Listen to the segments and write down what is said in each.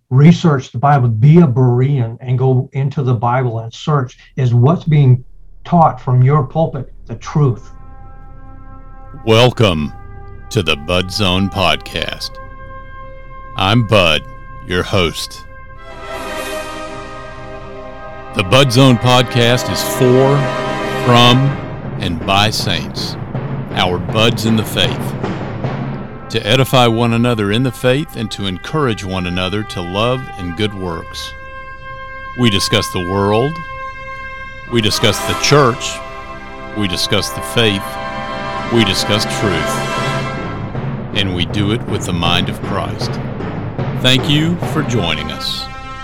research the Bible, be a Berean and go into the Bible and search, is what's being taught from your pulpit the truth. Welcome to the Bud Zone Podcast. I'm Bud, your host. The Bud Zone Podcast is for, from, and by saints, our buds in the faith, to edify one another in the faith and to encourage one another to love and good works. We discuss the world, we discuss the church, we discuss the faith, we discuss truth, and we do it with the mind of Christ. Thank you for joining us.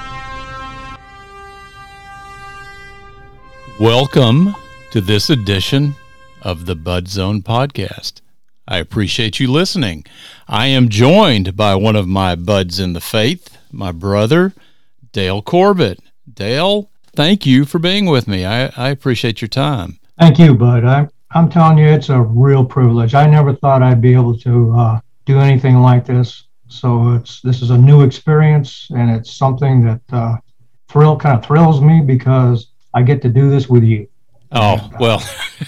Welcome to this edition of the Bud Zone Podcast. I appreciate you listening. I am joined by one of my buds in the faith, my brother, Dale Corbett. Dale, thank you for being with me. I appreciate your time. Thank you, Bud. I'm telling you, it's a real privilege. I never thought I'd be able to do anything like this. So this is a new experience, and it's something that thrills me because I get to do this with you. Oh, well,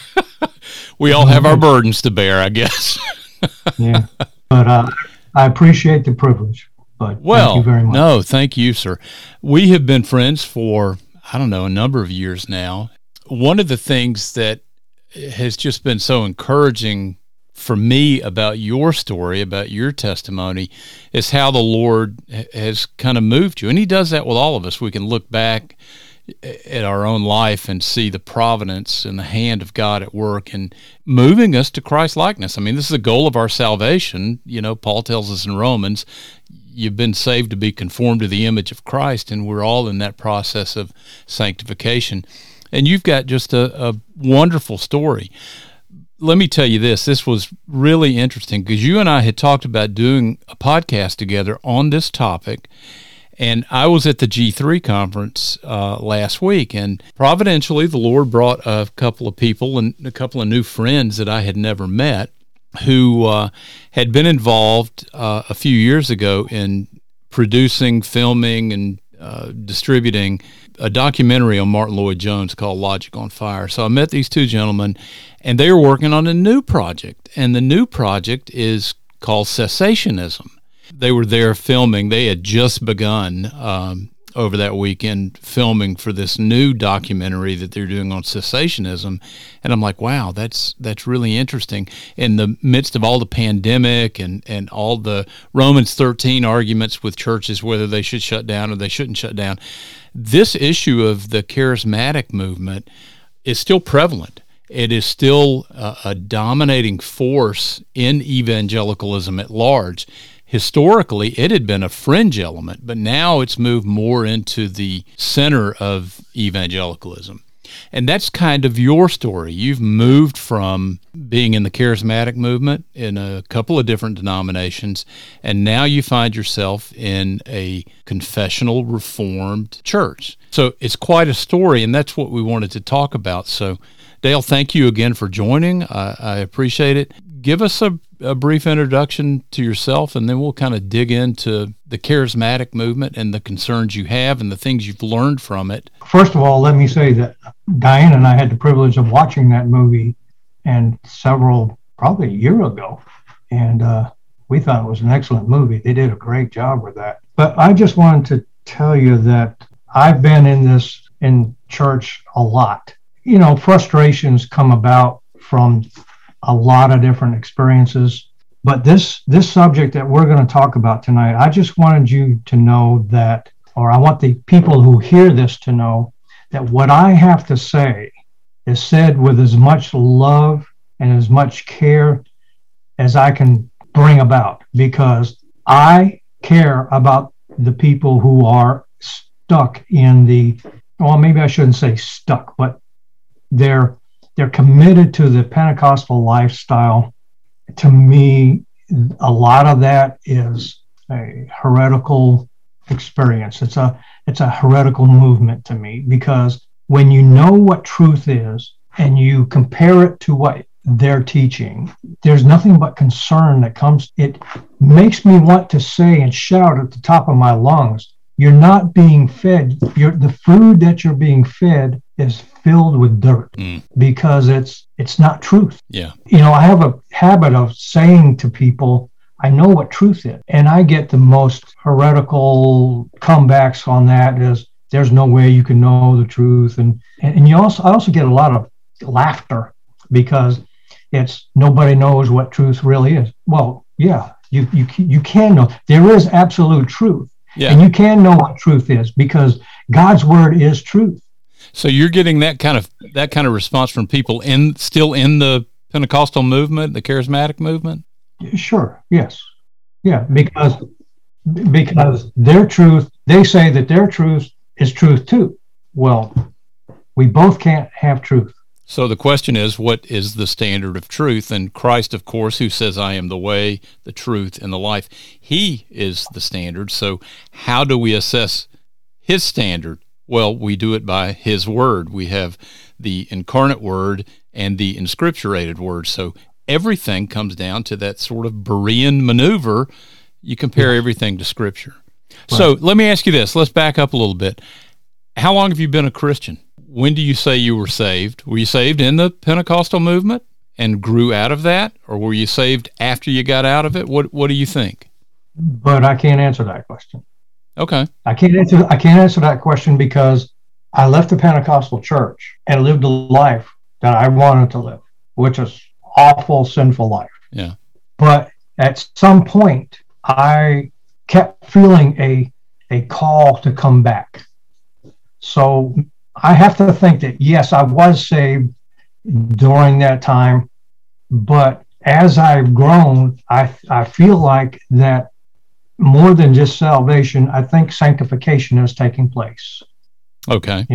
we all have our burdens to bear, I guess. Yeah, but I appreciate the privilege. But thank you very much. No, thank you, sir. We have been friends for, a number of years now. One of the things that has just been so encouraging for me about your story, about your testimony, is how the Lord has kind of moved you. And he does that with all of us. We can look back at our own life and see the providence and the hand of God at work and moving us to Christ likeness. I mean, this is the goal of our salvation. You know, Paul tells us in Romans, you've been saved to be conformed to the image of Christ, and we're all in that process of sanctification. And you've got just a wonderful story. Let me tell you this was really interesting because you and I had talked about doing a podcast together on this topic. And I was at the G3 conference last week, and providentially, the Lord brought a couple of people and a couple of new friends that I had never met who had been involved a few years ago in producing, filming, and distributing a documentary on Martin Lloyd-Jones called Logic on Fire. So I met these two gentlemen, and they were working on a new project, and the new project is called Cessationism. They were there filming. They had just begun over that weekend filming for this new documentary that they're doing on cessationism. And I'm like, wow, that's really interesting. In the midst of all the pandemic and all the Romans 13 arguments with churches, whether they should shut down or they shouldn't shut down, this issue of the charismatic movement is still prevalent. It is still a dominating force in evangelicalism at large. Historically, it had been a fringe element, but now it's moved more into the center of evangelicalism. And that's kind of your story. You've moved from being in the charismatic movement in a couple of different denominations, and now you find yourself in a confessional Reformed church. So it's quite a story, and that's what we wanted to talk about. So, Dale, thank you again for joining. I appreciate it. Give us a brief introduction to yourself, and then we'll kind of dig into the charismatic movement and the concerns you have and the things you've learned from it. First of all, let me say that Diane and I had the privilege of watching that movie probably a year ago, and we thought it was an excellent movie. They did a great job with that. But I just wanted to tell you that I've been in church a lot. You know, frustrations come about from a lot of different experiences. But this subject that we're going to talk about tonight, I just wanted you to know that, or I want the people who hear this to know that what I have to say is said with as much love and as much care as I can bring about, because I care about the people who are stuck in maybe I shouldn't say stuck, but they're committed to the Pentecostal lifestyle. To me, a lot of that is a heretical experience. It's a heretical movement to me, because when you know what truth is and you compare it to what they're teaching, there's nothing but concern that comes. It makes me want to say and shout at the top of my lungs, you're not being fed. The food that you're being fed is filled with dirt because it's not truth. Yeah. I have a habit of saying to people, I know what truth is. And I get the most heretical comebacks on that is there's no way you can know the truth. And I also get a lot of laughter because it's nobody knows what truth really is. Well, yeah, you can know. There is absolute truth. Yeah. And you can know what truth is because God's word is truth. So you're getting that kind of response from people still in the Pentecostal movement, the charismatic movement? Sure. Yes. Yeah. Because their truth, they say that their truth is truth too. Well, we both can't have truth. So the question is, what is the standard of truth? And Christ, of course, who says, I am the way, the truth, and the life, he is the standard. So how do we assess his standard? Well, we do it by his word. We have the incarnate word and the inscripturated word. So everything comes down to that sort of Berean maneuver. You compare everything to Scripture. Right. So let me ask you this. Let's back up a little bit. How long have you been a Christian? When do you say you were saved? Were you saved in the Pentecostal movement and grew out of that? Or were you saved after you got out of it? What do you think? But I can't answer that question. Okay. I can't answer that question because I left the Pentecostal church and lived a life that I wanted to live, which is awful, sinful life. Yeah. But at some point, I kept feeling a call to come back. So I have to think that, yes, I was saved during that time, but as I've grown, I feel like that more than just salvation, I think sanctification is taking place. Okay.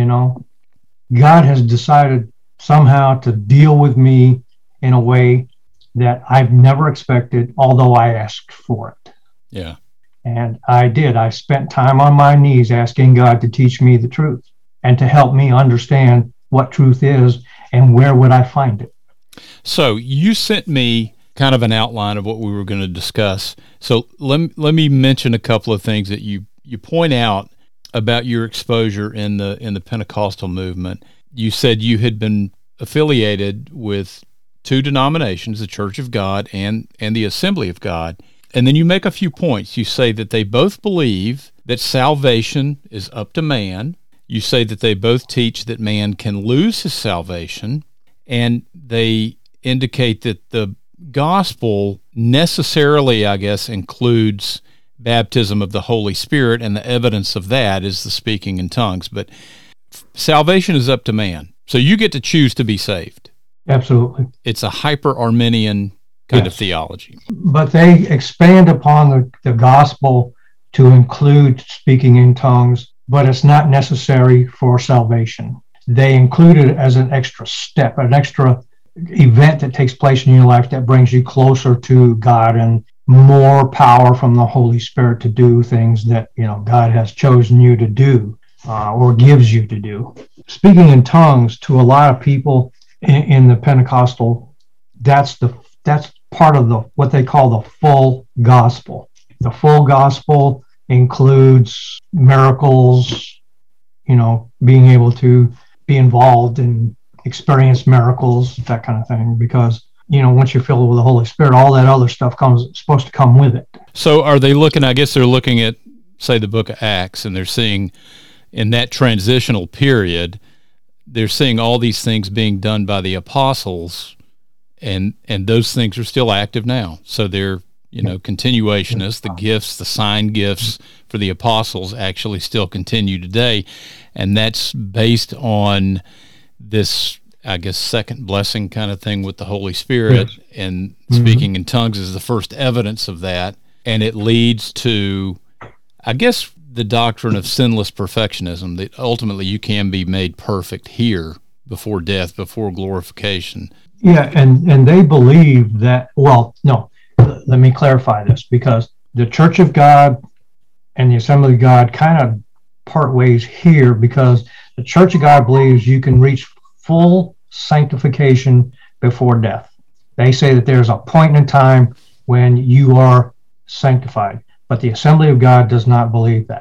God has decided somehow to deal with me in a way that I've never expected, although I asked for it. Yeah. And I did. I spent time on my knees asking God to teach me the truth and to help me understand what truth is and where would I find it. So you sent me kind of an outline of what we were going to discuss. So let me mention a couple of things that you point out about your exposure in the Pentecostal movement. You said you had been affiliated with two denominations, the Church of God and the Assembly of God. And then you make a few points. You say that they both believe that salvation is up to man. You say that they both teach that man can lose his salvation. And they indicate that the gospel necessarily, I guess, includes baptism of the Holy Spirit, and the evidence of that is the speaking in tongues. But salvation is up to man. So you get to choose to be saved. Absolutely. It's a hyper-Arminian kind of theology. But they expand upon the gospel to include speaking in tongues, but it's not necessary for salvation. They include it as an extra step, an extra event that takes place in your life that brings you closer to God and more power from the Holy Spirit to do things that God has chosen you to do or gives you to do. Speaking in tongues to a lot of people in the Pentecostal, that's part of what they call the full gospel. The full gospel includes miracles, being able to be involved in experience miracles, that kind of thing, because once you're filled with the Holy Spirit, all that other stuff supposed to come with it. So are they looking, I guess they're looking at, say, the book of Acts, and they're seeing in that transitional period, they're seeing all these things being done by the apostles, and those things are still active now. So they're, continuationists, the gifts, the sign gifts for the apostles actually still continue today. And that's based on this, I guess, second blessing kind of thing with the Holy Spirit, yes. And speaking in tongues is the first evidence of that. And it leads to, I guess, the doctrine of sinless perfectionism, that ultimately you can be made perfect here before death, before glorification. Yeah, and they believe that, well, no, let me clarify this, because the Church of God and the Assembly of God kind of part ways here, because the Church of God believes you can reach full sanctification before death. They say that there's a point in time when you are sanctified, but the Assembly of God does not believe that.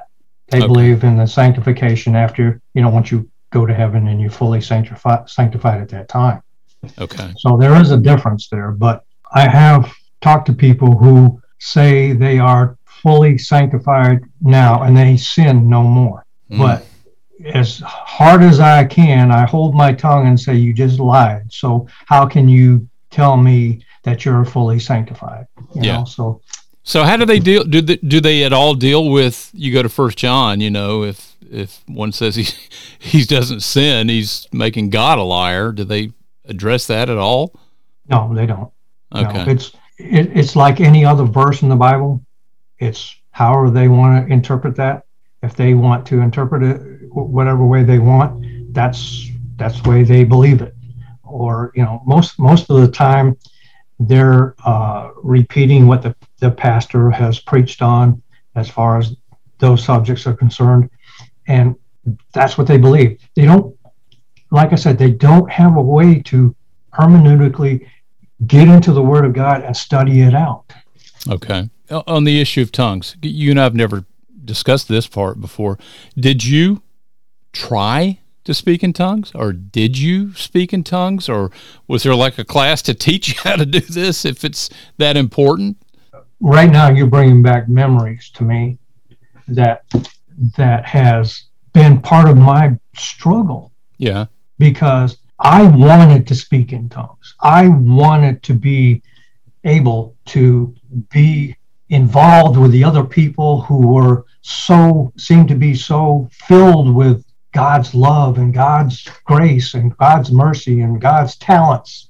They believe in the sanctification after, once you go to heaven and you're fully sanctified at that time. Okay. So there is a difference there, but I have talked to people who say they are fully sanctified now and they sin no more. But as hard as I can, I hold my tongue and say, you just lied. So how can you tell me that you're fully sanctified? You know? So how do they deal? Do they at all deal with? You go to 1 John. If one says he doesn't sin, he's making God a liar. Do they address that at all? No, they don't. Okay. No, it's like any other verse in the Bible. It's however they want to interpret that. If they want to interpret it whatever way they want, that's the way they believe it. Or most of the time, they're repeating what the pastor has preached on as far as those subjects are concerned, and that's what they believe. They don't, like I said, they don't have a way to hermeneutically get into the Word of God and study it out. Okay. On the issue of tongues, you and I have never discussed this part before. Did you try to speak in tongues, or did you speak in tongues, or was there like a class to teach you how to do this if it's that important? Right now, you're bringing back memories to me that has been part of my struggle. Yeah. Because I wanted to speak in tongues. I wanted to be able to be involved with the other people who seemed to be so filled with God's love and God's grace and God's mercy and God's talents.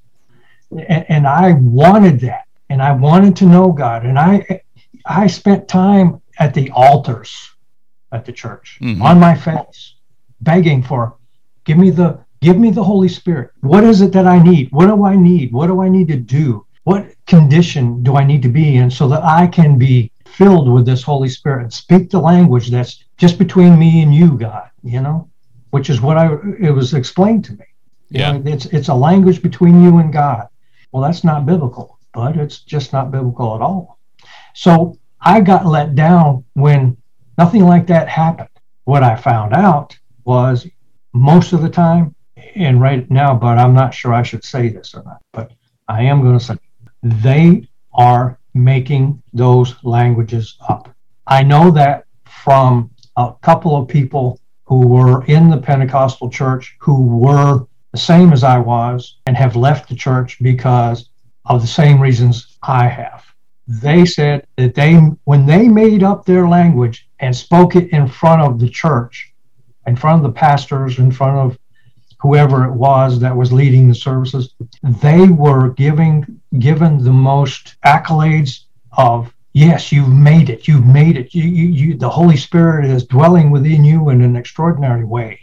And I wanted that. And I wanted to know God. And I spent time at the altars at the church, on my face, begging for, give me the Holy Spirit. What is it that I need? What do I need? What do I need to do? What condition do I need to be in so that I can be filled with this Holy Spirit and speak the language that's just between me and you, God, which is what it was explained to me. It's a language between you and God. Well, that's not biblical, but it's just not biblical at all. So I got let down when nothing like that happened. What I found out was most of the time, and right now, but I'm not sure I should say this or not, but I am going to say they are making those languages up. I know that from a couple of people who were in the Pentecostal church who were the same as I was and have left the church because of the same reasons I have. They said that when they made up their language and spoke it in front of the church, in front of the pastors, in front of whoever it was that was leading the services, they were given the most accolades of, yes, you've made it. You, the Holy Spirit is dwelling within you in an extraordinary way.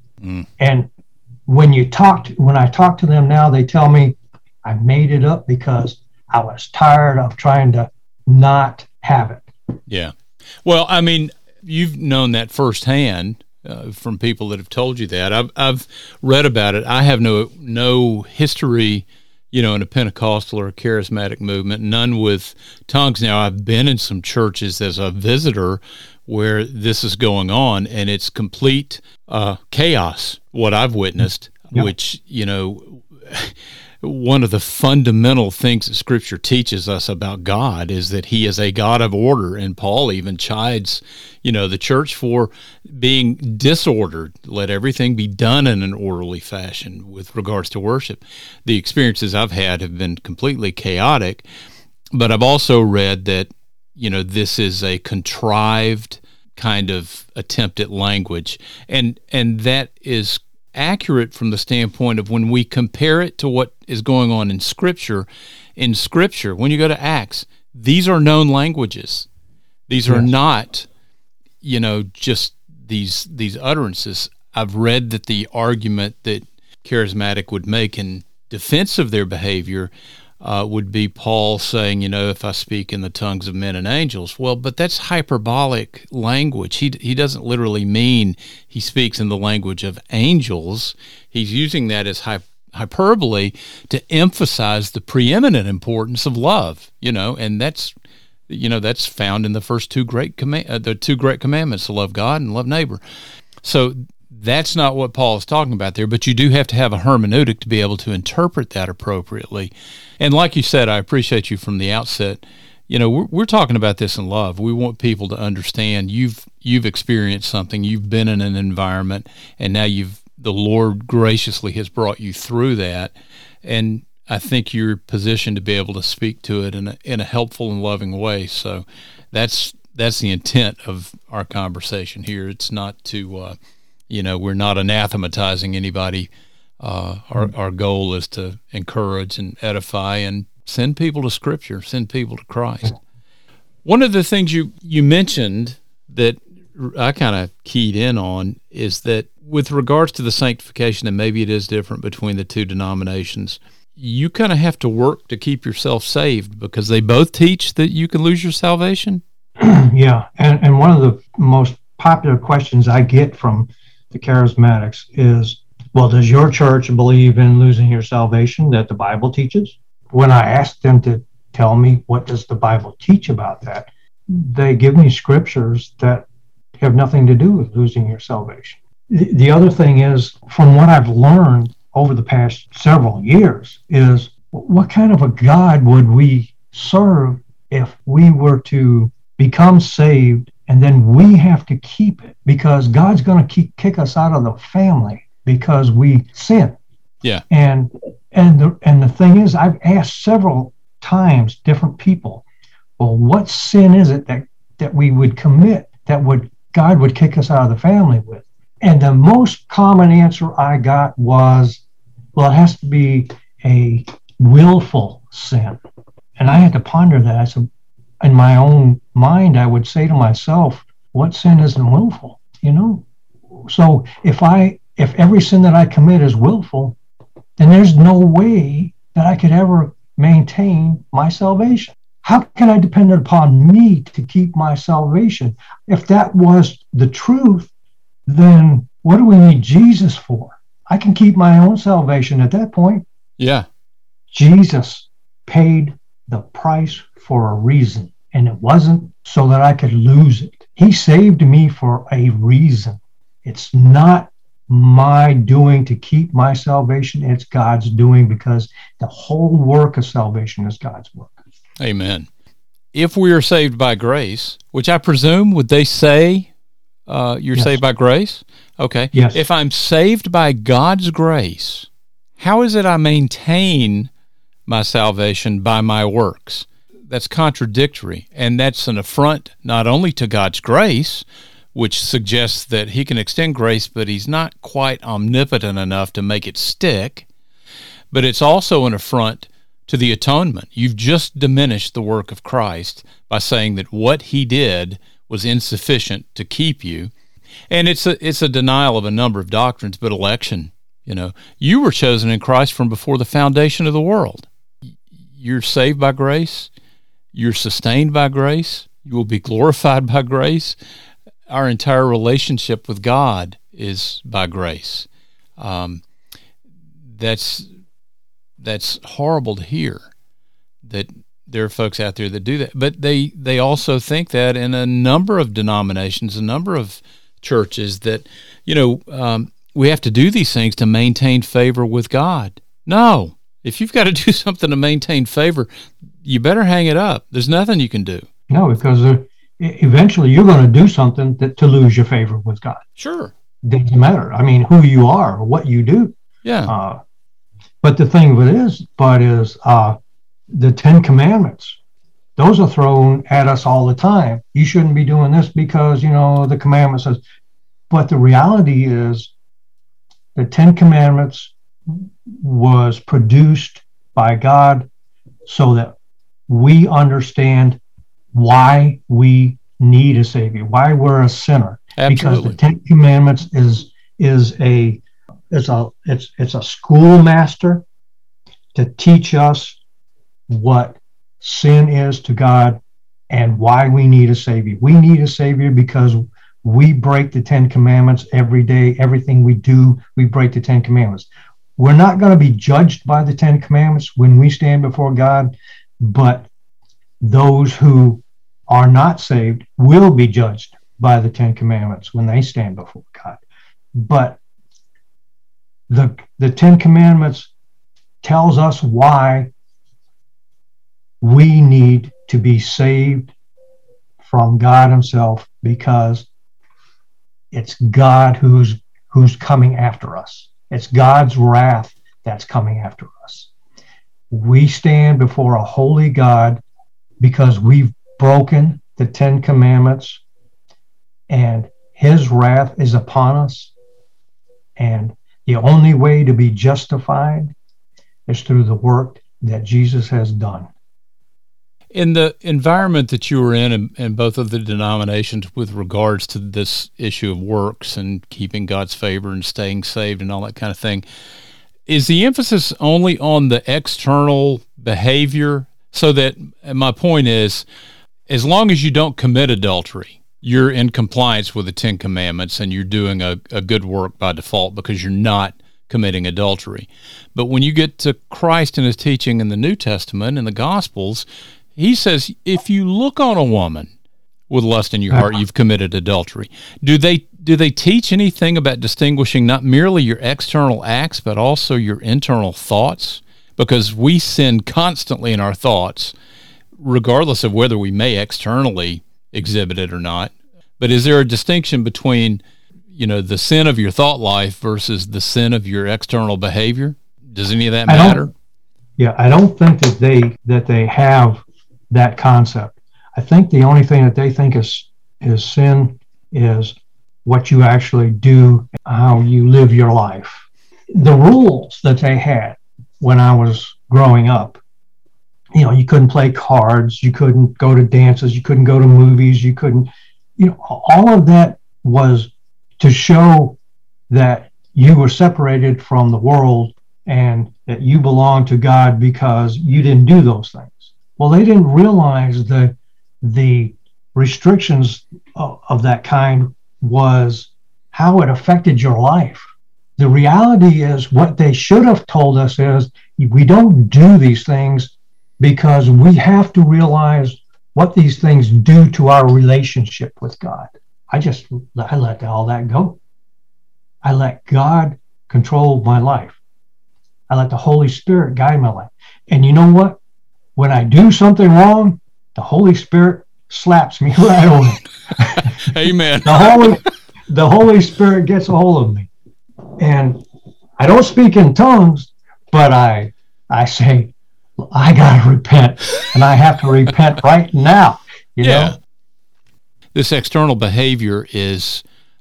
And when I talk to them now, they tell me I made it up because I was tired of trying to not have it. Yeah. Well, I mean, you've known that firsthand. From people that have told you that. I've read about it. I have no history, in a Pentecostal or a charismatic movement, none with tongues. Now, I've been in some churches as a visitor where this is going on, and it's complete chaos, what I've witnessed, which, one of the fundamental things that Scripture teaches us about God is that He is a God of order, and Paul even chides, the church for being disordered. Let everything be done in an orderly fashion with regards to worship. The experiences I've had have been completely chaotic, but I've also read that, this is a contrived kind of attempt at language, and that is accurate from the standpoint of when we compare it to what is going on in Scripture. In Scripture, when you go to Acts, these are known languages. These are not, just these utterances. I've read that the argument that charismatic would make in defense of their behavior would be Paul saying, if I speak in the tongues of men and angels. Well, but that's hyperbolic language. He doesn't literally mean he speaks in the language of angels. He's using that as hyperbole to emphasize the preeminent importance of love, and that's That's found in the first the two great commandments, to love God and love neighbor. So that's not what Paul is talking about there, but you do have to have a hermeneutic to be able to interpret that appropriately. And like you said, I appreciate you from the outset. We're talking about this in love. We want people to understand you've experienced something, you've been in an environment, and now the Lord graciously has brought you through that. And I think you're positioned to be able to speak to it in a helpful and loving way. So that's the intent of our conversation here. It's not to, we're not anathematizing anybody. Our goal is to encourage and edify and send people to Scripture, send people to Christ. One of the things you mentioned that I kind of keyed in on is that with regards to the sanctification, and maybe it is different between the two denominations, you kind of have to work to keep yourself saved because they both teach that you can lose your salvation. Yeah, and one of the most popular questions I get from the charismatics is, well, does your church believe in losing your salvation that the Bible teaches? When I ask them to tell me what does the Bible teach about that, they give me scriptures that have nothing to do with losing your salvation. The other thing is, from what I've learned over the past several years, is what kind of a God would we serve if we were to become saved and then we have to keep it because God's going to kick us out of the family because we sin. Yeah. And the thing is, I've asked several times different people, well, what sin is it that we would commit that God would kick us out of the family with? And the most common answer I got was, well, it has to be a willful sin. And I had to ponder that. I said, in my own mind, I would say to myself, what sin isn't willful? So if every sin that I commit is willful, then there's no way that I could ever maintain my salvation. How can I depend upon me to keep my salvation? If that was the truth, then what do we need Jesus for? I can keep my own salvation at that point. Yeah. Jesus paid the price for a reason, and it wasn't so that I could lose it. He saved me for a reason. It's not my doing to keep my salvation. It's God's doing because the whole work of salvation is God's work. Amen. If we are saved by grace, which I presume, would they say you're Yes. saved by grace? Okay. Yes. If I'm saved by God's grace, how is it I maintain my salvation by my works? That's contradictory, and that's an affront not only to God's grace, which suggests that he can extend grace, but he's not quite omnipotent enough to make it stick, but it's also an affront to the atonement. You've just diminished the work of Christ by saying that what he did was insufficient to keep you. And it's a denial of a number of doctrines, but election, you were chosen in Christ from before the foundation of the world. You're saved by grace. You're sustained by grace. You will be glorified by grace. Our entire relationship with God is by grace. That's horrible to hear that there are folks out there that do that. But they also think that in a number of denominations, a number of churches, that we have to do these things to maintain favor with God. No, if you've got to do something to maintain favor, you better hang it up. There's nothing you can do. No, because eventually you're going to do something to lose your favor with God. Sure. Doesn't matter. I mean, who you are, or what you do. Yeah. But the thing of it is, the Ten Commandments, those are thrown at us all the time. You shouldn't be doing this because, the commandment says. But the reality is the Ten Commandments was produced by God so that we understand why we need a Savior, why we're a sinner. Absolutely. Because the Ten Commandments is a schoolmaster to teach us what sin is to God and why we need a Savior. We need a Savior because we break the Ten Commandments every day. Everything we do, we break the Ten Commandments. We're not going to be judged by the Ten Commandments when we stand before God, but those who are not saved will be judged by the Ten Commandments when they stand before God. But the Ten Commandments tells us why we need to be saved from God himself, because it's God who's coming after us. It's God's wrath that's coming after us. We stand before a holy God because we've broken the Ten Commandments, and his wrath is upon us. And the only way to be justified is through the work that Jesus has done. In the environment that you were in both of the denominations with regards to this issue of works and keeping God's favor and staying saved and all that kind of thing, is the emphasis only on the external behavior? So that, my point is, as long as you don't commit adultery, you're in compliance with the Ten Commandments and you're doing a good work by default because you're not committing adultery. But when you get to Christ and his teaching in the New Testament and the Gospels, he says, if you look on a woman with lust in your heart, you've committed adultery. Do they teach anything about distinguishing not merely your external acts, but also your internal thoughts? Because we sin constantly in our thoughts, regardless of whether we may externally exhibit it or not. But is there a distinction between, the sin of your thought life versus the sin of your external behavior? Does any of that matter? I don't think that they have that concept. I think the only thing that they think is sin is what you actually do, how you live your life. The rules that they had when I was growing up, you couldn't play cards, you couldn't go to dances, you couldn't go to movies, you couldn't, all of that was to show that you were separated from the world and that you belonged to God because you didn't do those things. Well, they didn't realize that the restrictions of that kind was how it affected your life. The reality is, what they should have told us is, we don't do these things because we have to realize what these things do to our relationship with God. I let all that go. I let God control my life. I let the Holy Spirit guide my life. And you know what? When I do something wrong, the Holy Spirit slaps me right on it. Amen. The Holy Spirit gets a hold of me. And I don't speak in tongues, but I say, I got to repent, and I have to repent right now. You know? This external behavior is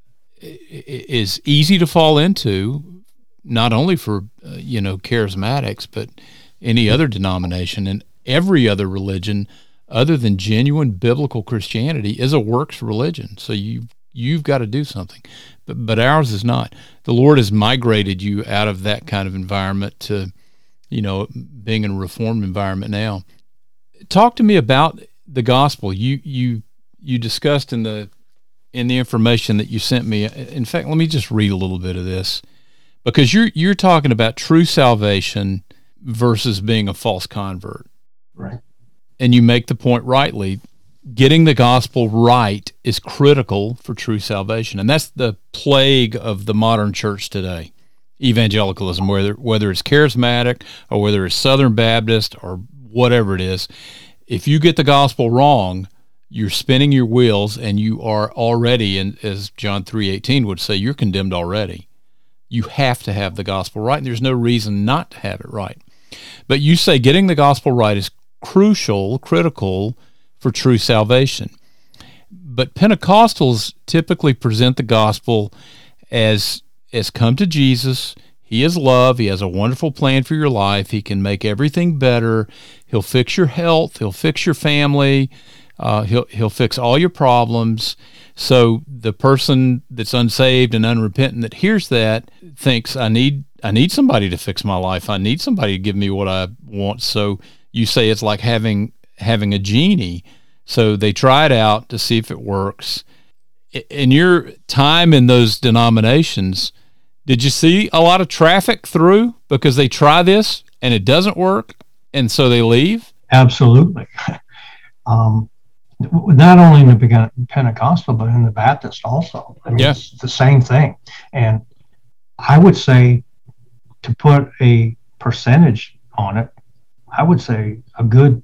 easy to fall into, not only for, charismatics, but any other denomination. And every other religion other than genuine biblical Christianity is a works religion. So you've got to do something, but ours is not. The Lord has migrated you out of that kind of environment to, being in a reformed environment now. Talk to me about the gospel. You discussed in the information that you sent me. In fact, let me just read a little bit of this, because you're talking about true salvation versus being a false convert. Right. And you make the point rightly. Getting the gospel right is critical for true salvation. And that's the plague of the modern church today. Evangelicalism, whether it's charismatic or whether it's Southern Baptist or whatever it is, if you get the gospel wrong, you're spinning your wheels and you are already, and as John 3:18 would say, you're condemned already. You have to have the gospel right, and there's no reason not to have it right. But you say getting the gospel right is critical for true salvation. But Pentecostals typically present the gospel as come to Jesus. He is love. He has a wonderful plan for your life. He can make everything better. He'll fix your health. He'll fix your family. He'll fix all your problems. So the person that's unsaved and unrepentant that hears that thinks, I need somebody to fix my life. I need somebody to give me what I want. So you say it's like having a genie. So they try it out to see if it works. In your time in those denominations, did you see a lot of traffic through because they try this and it doesn't work, and so they leave? Absolutely. not only in the Pentecostal, but in the Baptist also. I mean, Yeah. It's the same thing. And I would say, to put a percentage on it, I would say a good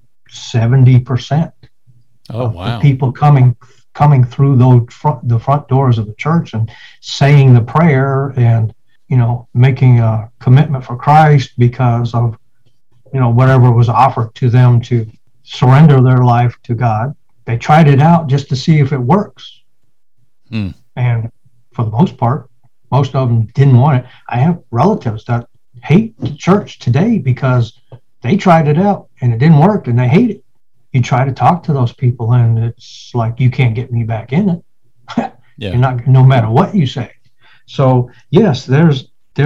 70% Oh, of wow. the people coming through the front doors of the church and saying the prayer and, making a commitment for Christ because of, whatever was offered to them to surrender their life to God. They tried it out just to see if it works. And for the most part, most of them didn't want it. I have relatives that hate the church today because they tried it out and it didn't work and they hate it. You try to talk to those people and it's like, you can't get me back in it. Yeah. You're not, no matter what you say. So yes, there's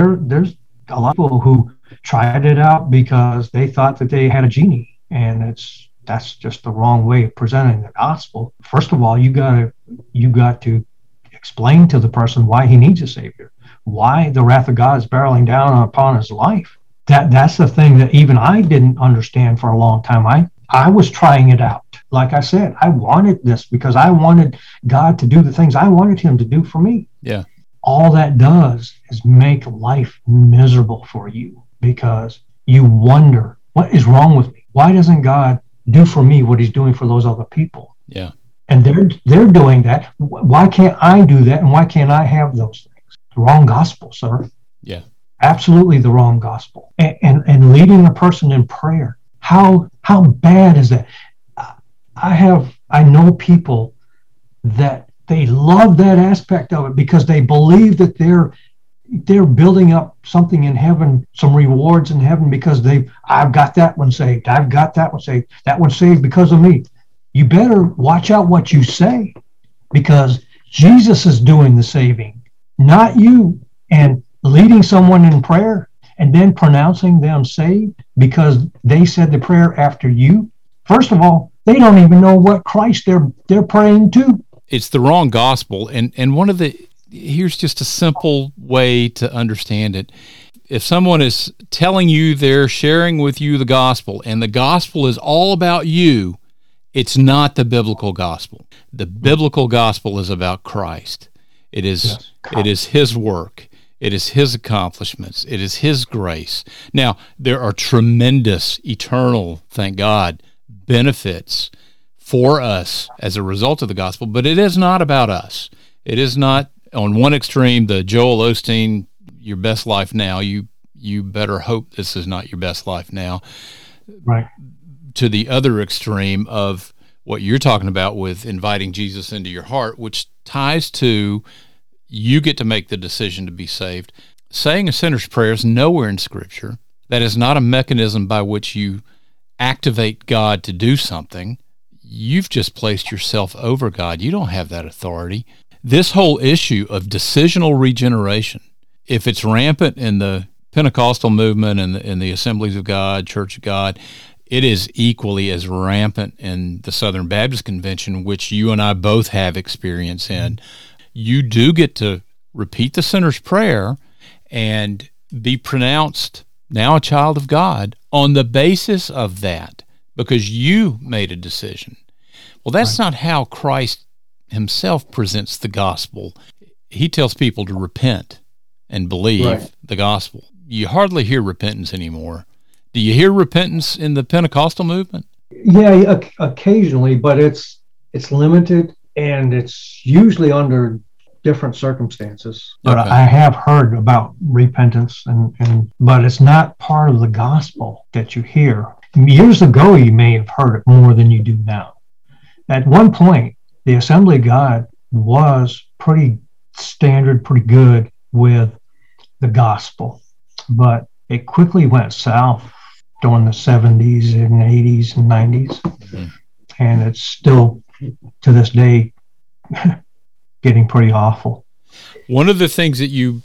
a lot of people who tried it out because they thought that they had a genie, and that's just the wrong way of presenting the gospel. First of all, you got to explain to the person why he needs a savior, why the wrath of God is barreling down upon his life. That's the thing that even I didn't understand for a long time. I was trying it out. Like I said, I wanted this because I wanted God to do the things I wanted him to do for me. Yeah. All that does is make life miserable for you because you wonder, what is wrong with me? Why doesn't God do for me what he's doing for those other people? Yeah. And they're doing that. Why can't I do that? And why can't I have those things? The wrong gospel, sir. Yeah. Absolutely the wrong gospel. And leading a person in prayer. How bad is that? I know people that they love that aspect of it because they believe that they're building up something in heaven, some rewards in heaven because I've got that one saved. I've got that one saved. That one's saved because of me. You better watch out what you say because Jesus is doing the saving, not you. And leading someone in prayer and then pronouncing them saved because they said the prayer after you. First of all, they don't even know what Christ they're praying to. It's the wrong gospel. And here's just a simple way to understand it. If someone is telling you they're sharing with you the gospel and the gospel is all about you, it's not the biblical gospel. The biblical gospel is about Christ. It is his work. It is his accomplishments. It is his grace. Now, there are tremendous, eternal, thank God, benefits for us as a result of the gospel, but it is not about us. It is not, on one extreme, the Joel Osteen, your best life now. You better hope this is not your best life now. Right. To the other extreme of what you're talking about with inviting Jesus into your heart, which ties to you get to make the decision to be saved. Saying a sinner's prayer is nowhere in Scripture. That is not a mechanism by which you activate God to do something. You've just placed yourself over God. You don't have that authority. This whole issue of decisional regeneration, if it's rampant in the Pentecostal movement and in the Assemblies of God, Church of God, it is equally as rampant in the Southern Baptist Convention, which you and I both have experience in. You do get to repeat the sinner's prayer and be pronounced now a child of God on the basis of that, because you made a decision. Well, that's not how Christ himself presents the gospel. He tells people to repent and believe the gospel. You hardly hear repentance anymore. Do you hear repentance in the Pentecostal movement? Yeah, occasionally, but it's limited and it's usually under different circumstances. But I have heard about repentance, but it's not part of the gospel that you hear. Years ago, you may have heard it more than you do now. At one point, the Assembly of God was pretty standard, pretty good with the gospel, but it quickly went south during the 70s and 80s and 90s. Mm-hmm. And it's still, to this day, getting pretty awful. One of the things that you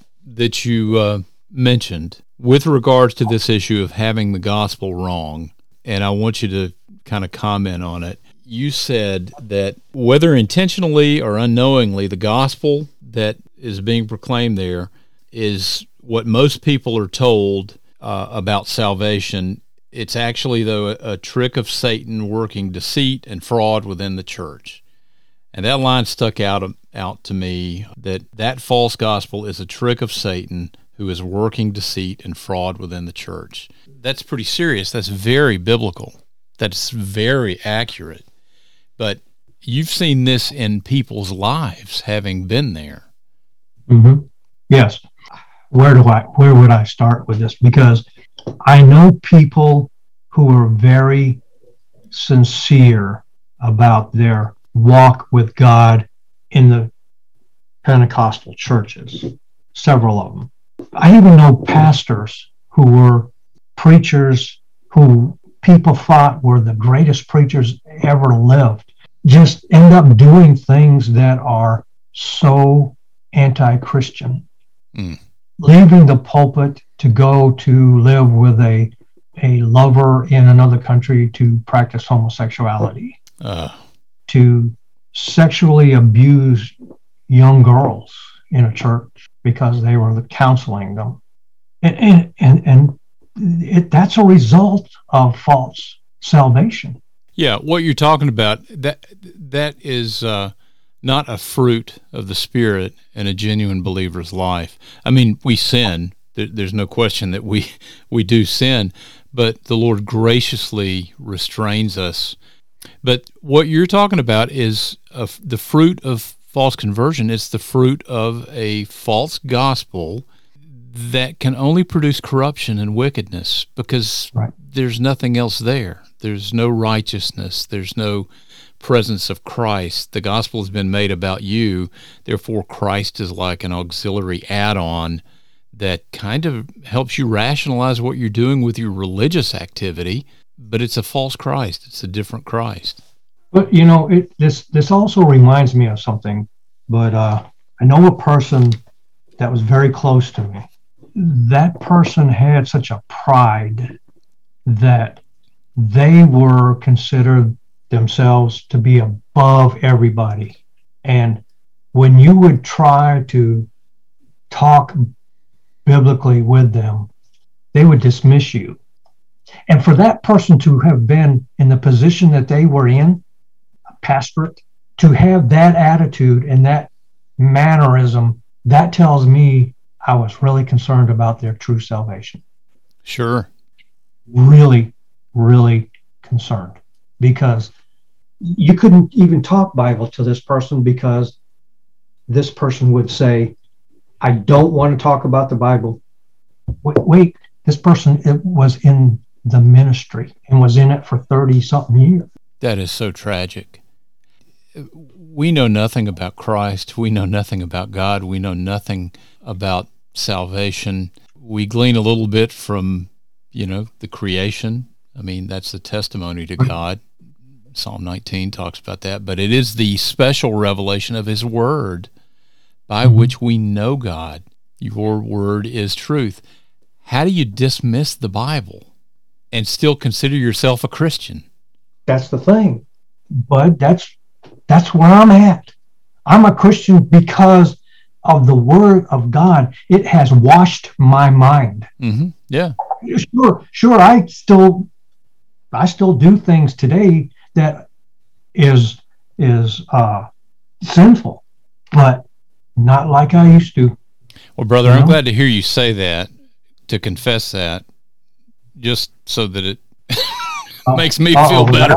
mentioned with regards to this issue of having the gospel wrong, and I want you to kind of comment on it. You said that whether intentionally or unknowingly, the gospel that is being proclaimed there is what most people are told about salvation It's actually, though, a trick of Satan working deceit and fraud within the church. And that line stuck out to me, that false gospel is a trick of Satan who is working deceit and fraud within the church. That's pretty serious. That's very biblical. That's very accurate. But you've seen this in people's lives, having been there. Mm-hmm. Yes. Where would I start with this? Because I know people who are very sincere about their walk with God in the Pentecostal churches, several of them. I even know pastors who were preachers who people thought were the greatest preachers ever lived, just end up doing things that are so anti-Christian. Leaving the pulpit to go to live with a lover in another country to practice homosexuality, to sexually abuse young girls in a church because they were counseling them. And that's a result of false salvation. Yeah, what you're talking about, that is not a fruit of the Spirit in a genuine believer's life. I mean, we sin. There's no question that we do sin, but the Lord graciously restrains us. But what you're talking about is the fruit of false conversion. It's the fruit of a false gospel that can only produce corruption and wickedness because there's nothing else there. There's no righteousness. There's no presence of Christ. The gospel has been made about you. Therefore, Christ is like an auxiliary add-on that kind of helps you rationalize what you're doing with your religious activity, but it's a false Christ. It's a different Christ. But, this also reminds me of something, but I know a person that was very close to me. That person had such a pride that they were considered themselves to be above everybody. And when you would try to talk biblically with them, they would dismiss you. And for that person to have been in the position that they were in, a pastorate, to have that attitude and that mannerism, that tells me I was really concerned about their true salvation. Sure. Really, really concerned. Because you couldn't even talk Bible to this person because this person would say, I don't want to talk about the Bible. Wait, this person was in the ministry and was in it for 30-something years. That is so tragic. We know nothing about Christ. We know nothing about God. We know nothing about salvation. We glean a little bit from, the creation. I mean, that's the testimony to God. Psalm 19 talks about that, but it is the special revelation of His Word by which we know God. Your Word is truth. How do you dismiss the Bible and still consider yourself a Christian? That's the thing. But that's where I'm at. I'm a Christian because of the Word of God. It has washed my mind. Mm-hmm. Yeah. Sure. I still do things today that is sinful, but not like I used to. Well, brother, I'm glad to hear you say that, to confess that, just so that it makes me feel better.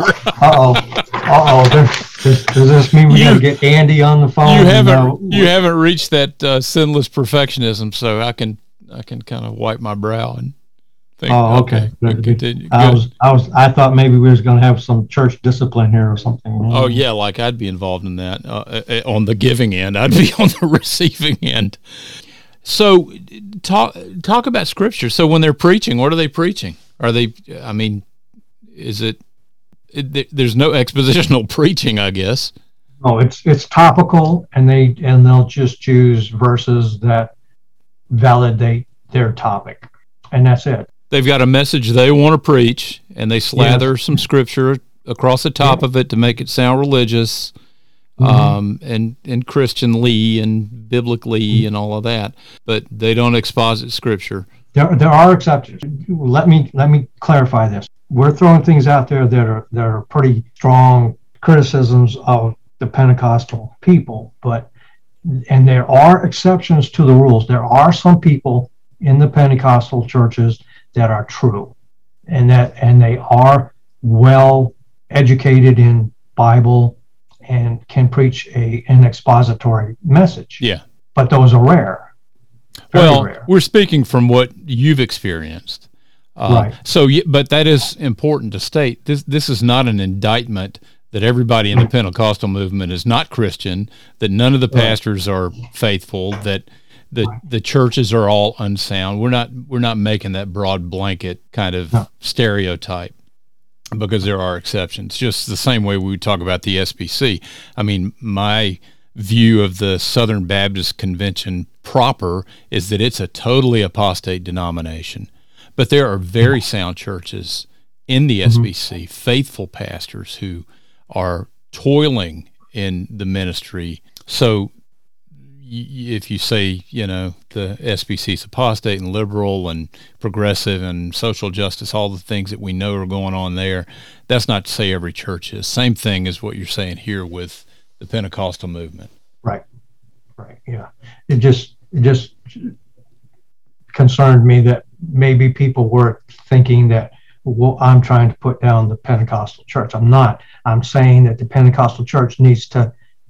Does this mean we got to get Andy on the phone? You haven't reached that sinless perfectionism, so I can kind of wipe my brow and think. Oh, okay. Continue. I thought maybe we was going to have some church discipline here or something. Oh yeah, like I'd be involved in that on the giving end. I'd be on the receiving end. So talk about Scripture. So when they're preaching, what are they preaching? Are they? I mean, is it? There's no expositional preaching, I guess. Oh, it's topical, and they'll just choose verses that validate their topic, and that's it. They've got a message they want to preach, and they slather some Scripture across the top of it to make it sound religious, and Christianly and biblically and all of that, but they don't exposit Scripture. There are exceptions. Let me clarify this. We're throwing things out there that are pretty strong criticisms of the Pentecostal people, and there are exceptions to the rules. There are some people in the Pentecostal churches that are true, and they are well educated in Bible and can preach an expository message. Yeah. But those are rare. Well, rare. We're speaking from what you've experienced. Right. So, but that is important to state. This is not an indictment that everybody in the Pentecostal movement is not Christian, that none of the pastors are faithful, that the churches are all unsound. We're not making that broad blanket kind of stereotype, because there are exceptions. Just the same way we would talk about the SBC. I mean, my view of the Southern Baptist Convention proper is that it's a totally apostate denomination. But there are very sound churches in the SBC, faithful pastors who are toiling in the ministry. So if you say, the SBC is apostate and liberal and progressive and social justice, all the things that we know are going on there, that's not to say every church is. Same thing as what you're saying here with the Pentecostal movement. Right. Yeah. It just concerned me that maybe people were thinking that, well, I'm trying to put down the Pentecostal church. I'm not. I'm saying that the Pentecostal church needs to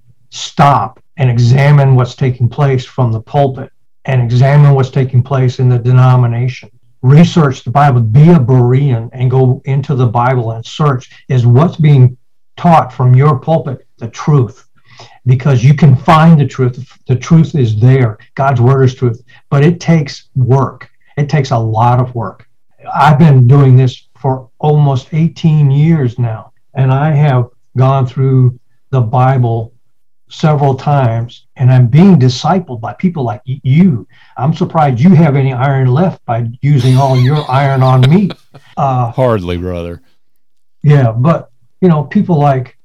stop and examine what's taking place from the pulpit and examine what's taking place in the denomination. Research the Bible, be a Berean and go into the Bible and search, is what's being taught from your pulpit the truth? Because you can find the truth. The truth is there. God's word is truth. But it takes work. It takes a lot of work. I've been doing this for almost 18 years now, and I have gone through the Bible several times, and I'm being discipled by people like you. I'm surprised you have any iron left by using all your iron on me. Hardly, brother. Yeah, but people like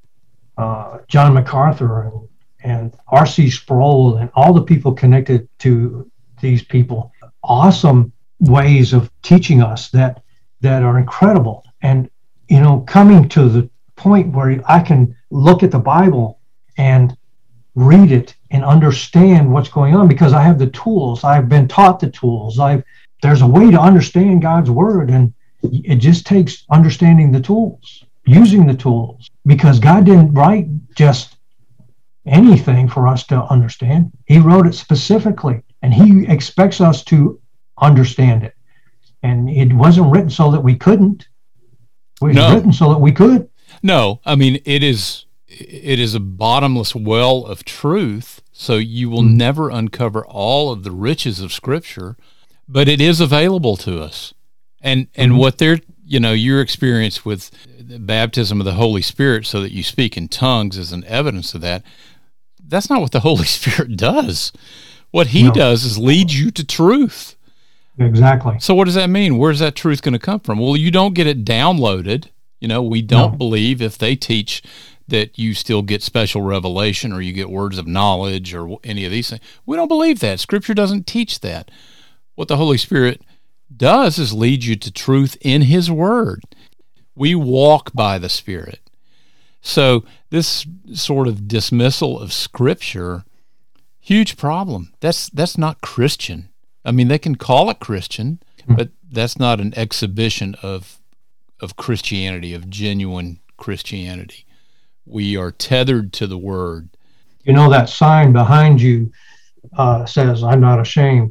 John MacArthur and R.C. Sproul and all the people connected to these people, awesome ways of teaching us that are incredible. And coming to the point where I can look at the Bible and read it and understand what's going on, because I have the tools. I've been taught the tools. There's a way to understand God's word, and it just takes understanding the tools, using the tools, because God didn't write just anything for us to understand. He wrote it specifically, and he expects us to understand it. And it wasn't written so that we couldn't. It was written so that we could. No, I mean, it is a bottomless well of truth, so you will never uncover all of the riches of Scripture, but it is available to us. And what your experience with the baptism of the Holy Spirit so that you speak in tongues is an evidence of that. That's not what the Holy Spirit does. What he does is lead you to truth. Exactly. So what does that mean? Where's that truth going to come from? Well, you don't get it downloaded. We don't believe if they teach that you still get special revelation or you get words of knowledge or any of these things. We don't believe that. Scripture doesn't teach that. What the Holy Spirit does is lead you to truth in his word. We walk by the Spirit. So this sort of dismissal of Scripture, huge problem. That's not Christian. I mean, they can call it Christian, but that's not an exhibition of Christianity, of genuine Christianity. We are tethered to the Word. That sign behind you says, "I'm not ashamed."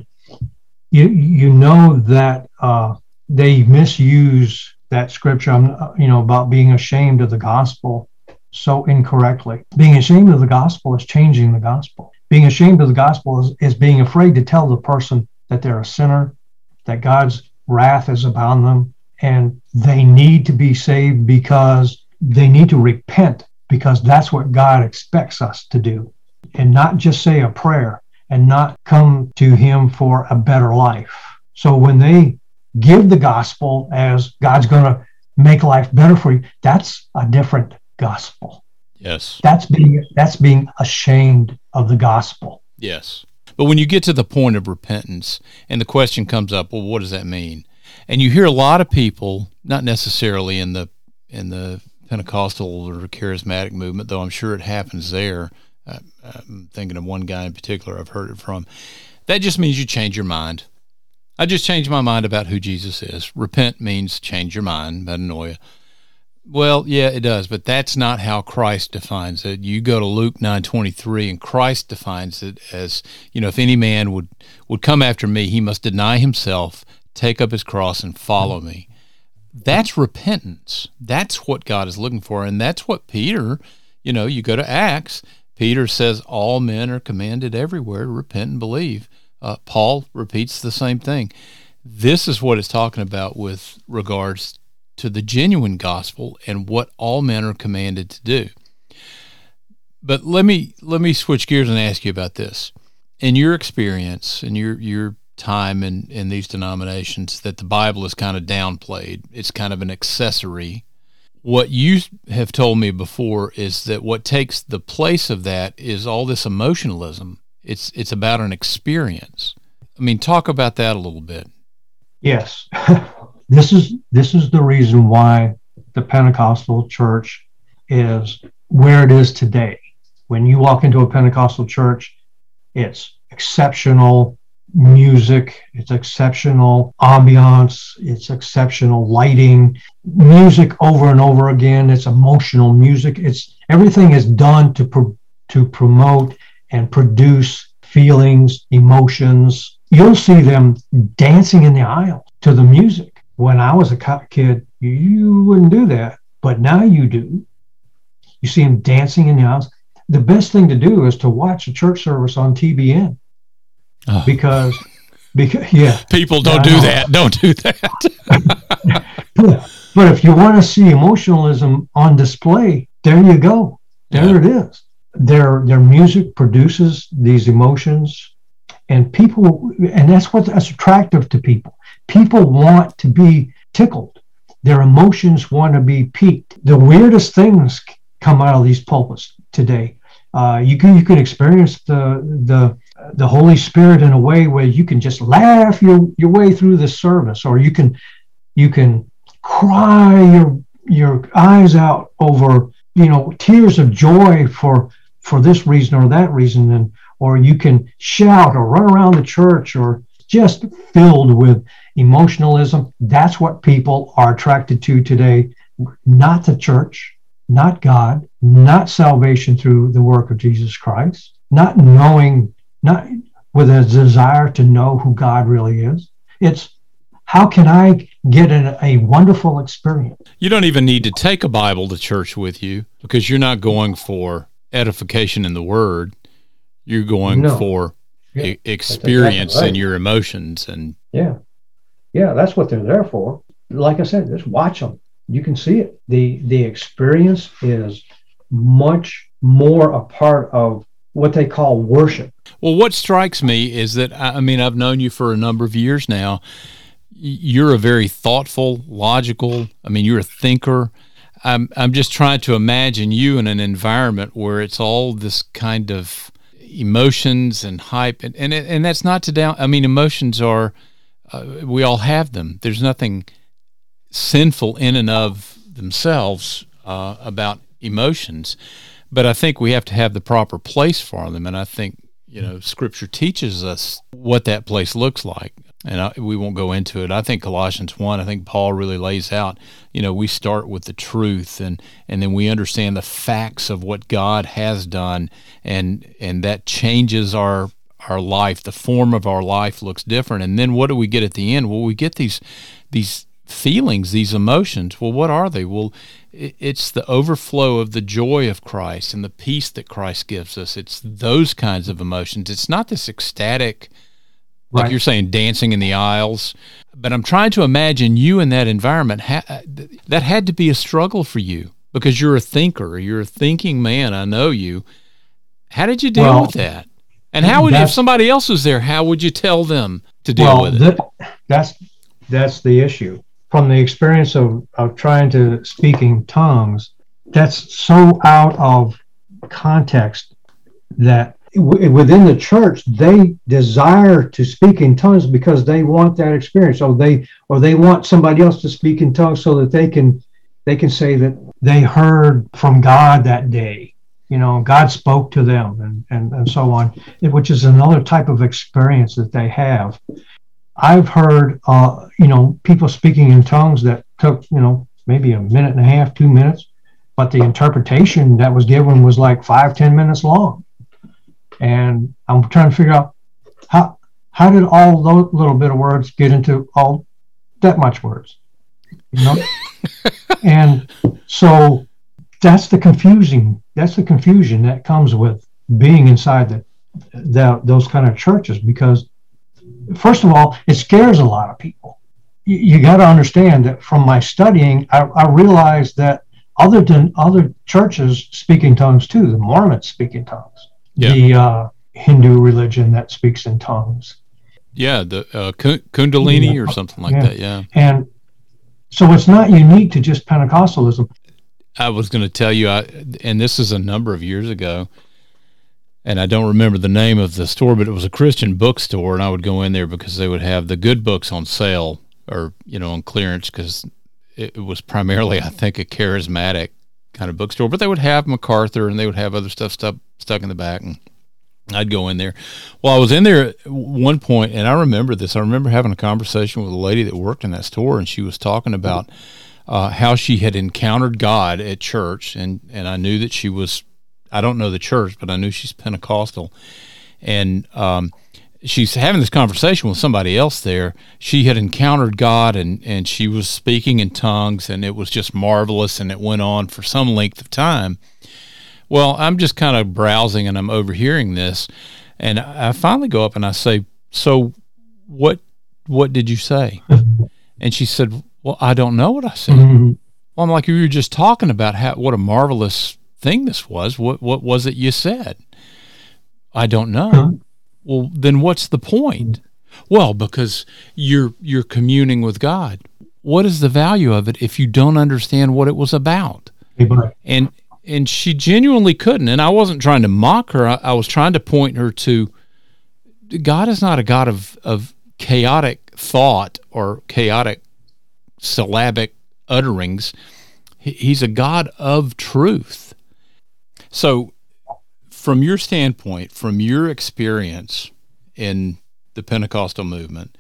You know that they misuse that scripture, about being ashamed of the gospel so incorrectly. Being ashamed of the gospel is changing the gospel. Being ashamed of the gospel is being afraid to tell the person that they're a sinner, that God's wrath is upon them, and they need to be saved because they need to repent, because that's what God expects us to do, and not just say a prayer and not come to him for a better life. So when they give the gospel as God's going to make life better for you, that's a different gospel. Yes. That's being ashamed of the gospel. Yes. But when you get to the point of repentance and the question comes up, well, what does that mean? And you hear a lot of people, not necessarily in the Pentecostal or charismatic movement, though I'm sure it happens there. I'm thinking of one guy in particular I've heard it from. That just means you change your mind. I just changed my mind about who Jesus is. Repent means change your mind, metanoia. Well, yeah, it does, but that's not how Christ defines it. You go to Luke 9:23, and Christ defines it as, if any man would come after me, he must deny himself, take up his cross, and follow me. That's repentance. That's what God is looking for, and that's what Peter, you go to Acts, Peter says all men are commanded everywhere to repent and believe. Paul repeats the same thing. This is what it's talking about with regards to the genuine gospel and what all men are commanded to do. But let me switch gears and ask you about this. In your experience and your time in these denominations, that the Bible is kind of downplayed. It's kind of an accessory. What you have told me before is that what takes the place of that is all this emotionalism. It's about an experience. I mean, talk about that a little bit. Yes. This is the reason why the Pentecostal church is where it is today. When you walk into a Pentecostal church, it's exceptional music, it's exceptional ambiance, it's exceptional lighting, music over and over again. It's emotional music. Everything is done to promote and produce feelings, emotions. You'll see them dancing in the aisle to the music. When I was a kid, you wouldn't do that, but now you do. You see them dancing in the aisles. The best thing to do is to watch a church service on TBN, because yeah, people don't do that. Don't do that. But if you want to see emotionalism on display, there you go. There it is. Their music produces these emotions, and that's attractive to people. People want to be tickled. Their emotions want to be piqued. The weirdest things come out of these pulpits today. You can experience the Holy Spirit in a way where you can just laugh your way through the service, or you can cry your eyes out over tears of joy for this reason or that reason, or you can shout or run around the church, or just filled with emotionalism. That's what people are attracted to today. Not the church, not God, not salvation through the work of Jesus Christ, not with a desire to know who God really is. It's, how can I get a wonderful experience? You don't even need to take a Bible to church with you, because you're not going for edification in the Word. You're going for experience exactly right. And your emotions. And yeah, that's what they're there for. Like I said, just watch them. You can see it. The experience is much more a part of what they call worship. Well, what strikes me is that, I've known you for a number of years now. You're a very thoughtful, logical, you're a thinker. I'm just trying to imagine you in an environment where it's all this kind of emotions and hype, and that's not to down. Emotions are, we all have them. There's nothing sinful in and of themselves about emotions, but I think we have to have the proper place for them, and I think Scripture teaches us what that place looks like. And we won't go into it. I think Colossians 1, I think Paul really lays out, we start with the truth, and then we understand the facts of what God has done, and that changes our life. The form of our life looks different. And then what do we get at the end? Well, we get these feelings, these emotions. Well, what are they? Well, it's the overflow of the joy of Christ and the peace that Christ gives us. It's those kinds of emotions. It's not this ecstatic, like right. You're saying, dancing in the aisles. But I'm trying to imagine you in that environment. That had to be a struggle for you, because you're a thinker. You're a thinking man. I know you. How did you deal with that? And how would, if somebody else was there, how would you tell them to deal with it? That's the issue. From the experience of trying to speak in tongues, that's so out of context that within the church they desire to speak in tongues because they want that experience, or they want somebody else to speak in tongues so that they can say that they heard from God that day. God spoke to them, and so on, which is another type of experience that they have. I've heard people speaking in tongues that took maybe a minute and a half, 2 minutes, but the interpretation that was given was like 5-10 minutes long. And I'm trying to figure out how did all those little bit of words get into all that much words, and so that's the confusion that comes with being inside those kind of churches, because first of all, it scares a lot of people. You got to understand that from my studying, I realized that other churches speak in tongues too. The Mormons speak in tongues. Yeah. The Hindu religion that speaks in tongues. Yeah, the Kundalini or something like that. Yeah. And so it's not unique to just Pentecostalism. I was going to tell you, and this is a number of years ago, and I don't remember the name of the store, but it was a Christian bookstore, and I would go in there because they would have the good books on sale or, on clearance, because it was primarily, I think, a charismatic kind of bookstore. But they would have MacArthur, and they would have other stuff stuck in the back, and I'd go in there. Well, I was in there at one point, and I remember this. I remember having a conversation with a lady that worked in that store, and she was talking about how she had encountered God at church, and I knew that she was, I don't know the church, but I knew she's Pentecostal, and she's having this conversation with somebody else there. She had encountered God, and she was speaking in tongues, and it was just marvelous, and it went on for some length of time. Well, I'm just kind of browsing, and I'm overhearing this, and I finally go up and I say, "So, what did you say?" And she said, "Well, I don't know what I said." Mm-hmm. Well, I'm like, "You were just talking about what a marvelous thing this was. What was it you said?" "I don't know." Huh? Well, then what's the point? Well, because you're communing with God. What is the value of it if you don't understand what it was about? And she genuinely couldn't. And I wasn't trying to mock her. I was trying to point her to, God is not a God of chaotic thought or chaotic syllabic utterings. He's a God of truth. So from your standpoint, from your experience in the Pentecostal movement,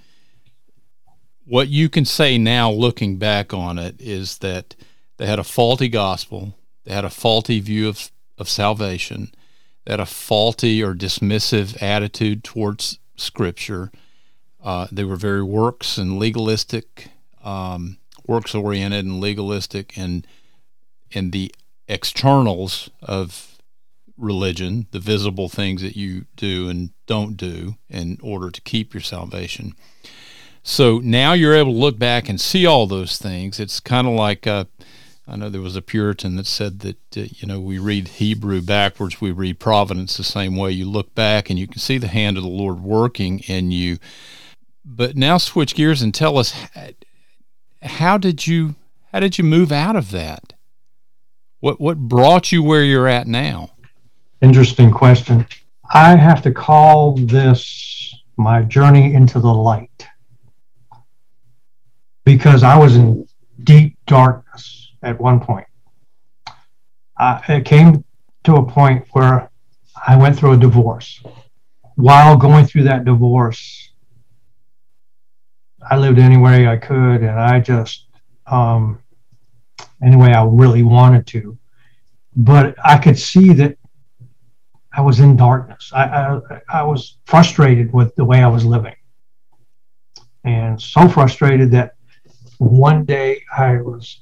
what you can say now looking back on it is that they had a faulty gospel. They had a faulty view of salvation. They had a faulty or dismissive attitude towards Scripture. They were very works and legalistic, works-oriented and legalistic, and the externals of religion, the visible things that you do and don't do in order to keep your salvation. So now you're able to look back and see all those things. It's kind of like I know there was a Puritan that said that, we read Hebrew backwards, we read Providence the same way. You look back and you can see the hand of the Lord working in you. But now switch gears and tell us, how did you move out of that? What brought you where you're at now? Interesting question. I have to call this my journey into the light, because I was in deep darkness at one point. It came to a point where I went through a divorce. While going through that divorce, I lived any way I could, and I just, any way I really wanted to. But I could see that I was in darkness. I was frustrated with the way I was living. And so frustrated that one day I was,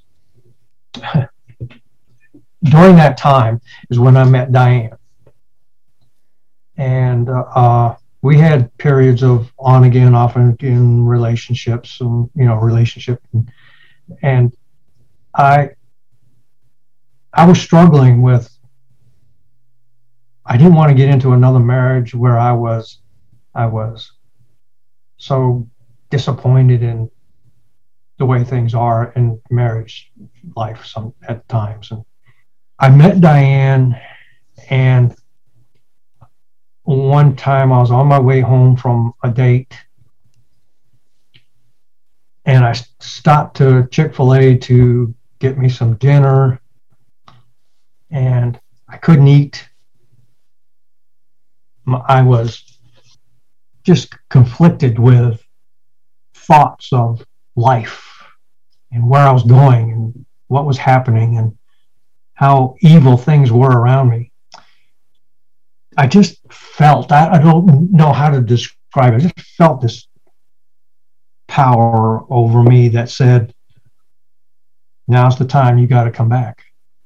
during that time is when I met Diane. And we had periods of on again, off again relationships, and and I was struggling with, I didn't want to get into another marriage where I was so disappointed in the way things are in marriage life at times. I met Diane, and one time I was on my way home from a date, and I stopped to Chick-fil-A to get me some dinner, and I couldn't eat. I was just conflicted with thoughts of life and where I was going and what was happening and how evil things were around me. I just felt, I don't know how to describe it, I just felt this power over me that said, now's the time, you got to come back.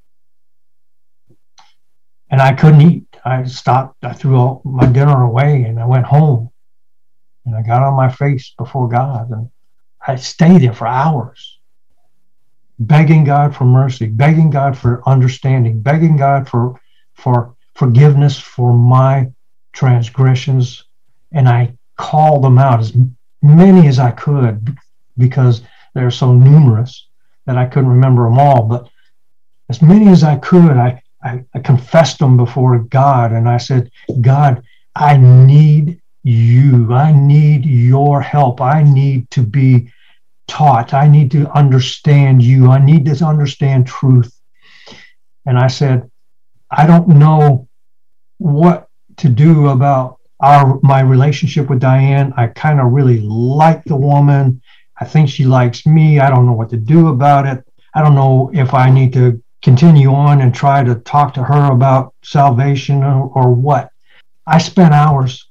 And I couldn't eat. I stopped, I threw all my dinner away, and I went home, and I got on my face before God, and I stayed there for hours, begging God for mercy, begging God for understanding, begging God for forgiveness for my transgressions. And I called them out, as many as I could, because they're so numerous that I couldn't remember them all. But as many as I could, I confessed them before God, and I said, God, I need you. I need your help. I need to be taught. I need to understand you. I need to understand truth. And I said, I don't know what to do about my relationship with Diane. I kind of really like the woman. I think she likes me. I don't know what to do about it. I don't know if I need to continue on and try to talk to her about salvation or what. I spent hours.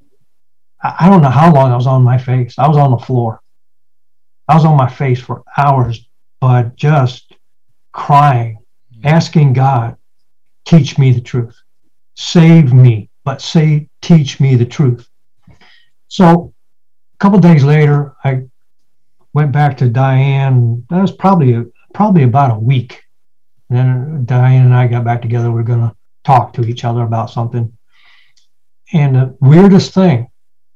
I don't know how long I was on my face. I was on the floor. I was on my face for hours, but just crying, asking God, teach me the truth. Save me, but teach me the truth. So a couple of days later, I went back to Diane. That was probably about a week. And then Diane and I got back together. We were going to talk to each other about something. And the weirdest thing,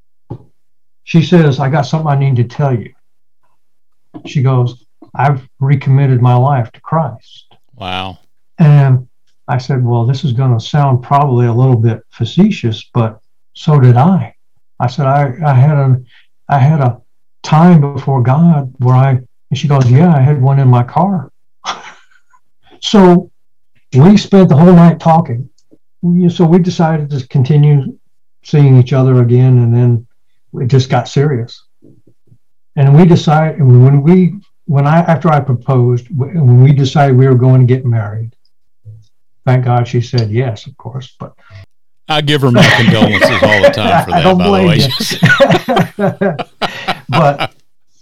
she says, I got something I need to tell you. She goes, I've recommitted my life to Christ. Wow. And I said, well, this is going to sound probably a little bit facetious, but so did I. I said, I had a time before God where and she goes, yeah, I had one in my car. So we spent the whole night talking. So we decided to continue seeing each other again, and then it just got serious. And we decided after I proposed, when we decided we were going to get married. Thank God she said yes, of course. But I give her my condolences all the time for that, by the way. But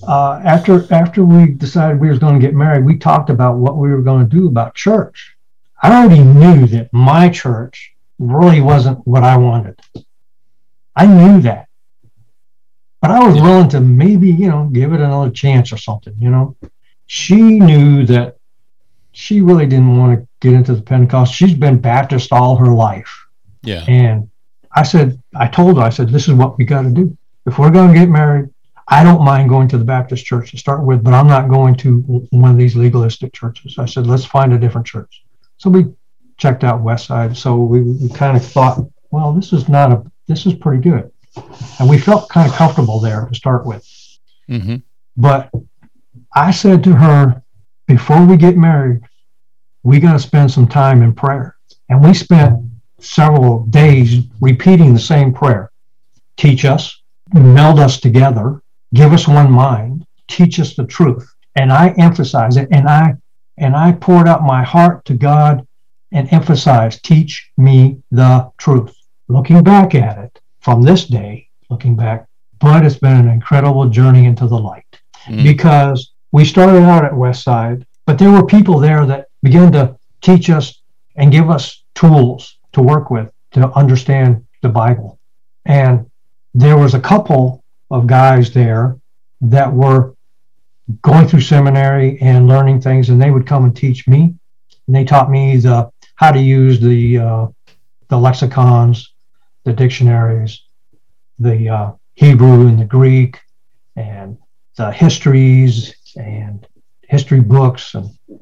after we decided we were going to get married, we talked about what we were going to do about church. I already knew that my church really wasn't what I wanted. I knew that. But I was willing to maybe, give it another chance or something, She knew that she really didn't want to get into the Pentecost. She's been Baptist all her life. Yeah. And I told her, this is what we got to do. If we're going to get married, I don't mind going to the Baptist church to start with, but I'm not going to one of these legalistic churches. I said, let's find a different church. So we checked out Westside. So we kind of thought, well, this is pretty good. And we felt kind of comfortable there to start with. Mm-hmm. But I said to her, before we get married, we got to spend some time in prayer. And we spent several days repeating the same prayer. Teach us, meld us together, give us one mind, teach us the truth. And I emphasized it, and I poured out my heart to God and emphasized, teach me the truth. Looking back at it, from this day, looking back, but it's been an incredible journey into the light. Because we started out at Westside, but there were people there that began to teach us and give us tools to work with to understand the Bible. And there was a couple of guys there that were going through seminary and learning things, and they would come and teach me. And they taught me how to use the lexicons, the dictionaries, the Hebrew and the Greek, and the histories and history books,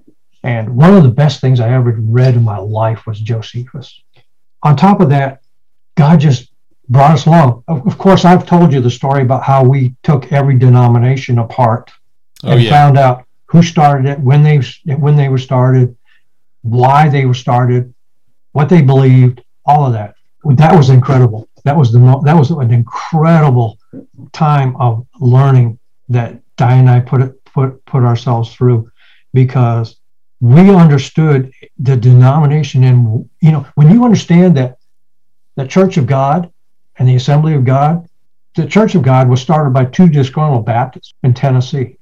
And one of the best things I ever read in my life was Josephus. On top of that, God just brought us along. Of course, I've told you the story about how we took every denomination apart and found out who started it, when they were started, why they were started, what they believed, all of that. That was incredible. That was an incredible time of learning that Diane and I put ourselves through, because we understood the denomination. And when you understand that the Church of God and the Assembly of God, the Church of God was started by two disgruntled Baptists in Tennessee.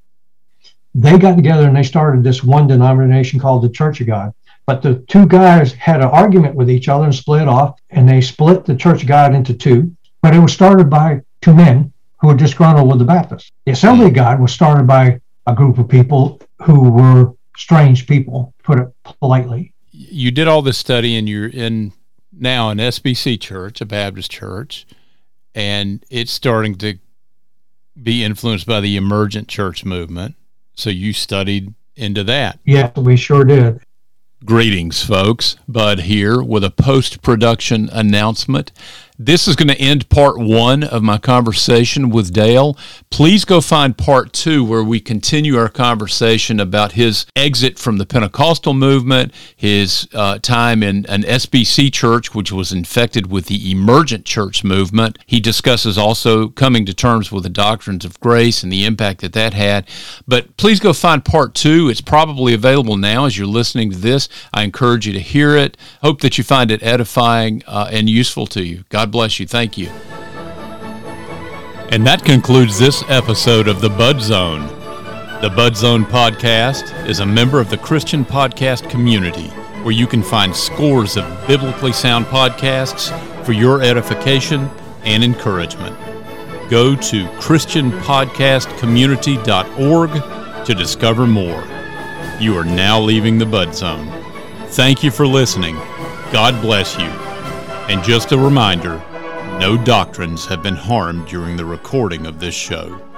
They got together and they started this one denomination called the Church of God. But the two guys had an argument with each other and split off, and they split the Church of God into two. But it was started by two men who were disgruntled with the Baptists. The Assembly of God was started by a group of people who were strange people, put it politely. You did all this study, and you're in now an SBC church, a Baptist church, and it's starting to be influenced by the emergent church movement. So you studied into that. Yeah, we sure did. Greetings, folks. Bud here with a post-production announcement. This is going to end part one of my conversation with Dale. Please go find part two, where we continue our conversation about his exit from the Pentecostal movement, his time in an SBC church, which was infected with the emergent church movement. He discusses also coming to terms with the doctrines of grace and the impact that that had. But please go find part two. It's probably available now as you're listening to this. I encourage you to hear it. Hope that you find it edifying and useful to you. God bless you. Thank you. And that concludes this episode of The Bud Zone. The Bud Zone podcast is a member of the Christian podcast community, where you can find scores of biblically sound podcasts for your edification and encouragement. Go to christianpodcastcommunity.org to discover more. You are now leaving the Bud Zone. Thank you for listening. God bless you. And just a reminder, no doctrines have been harmed during the recording of this show.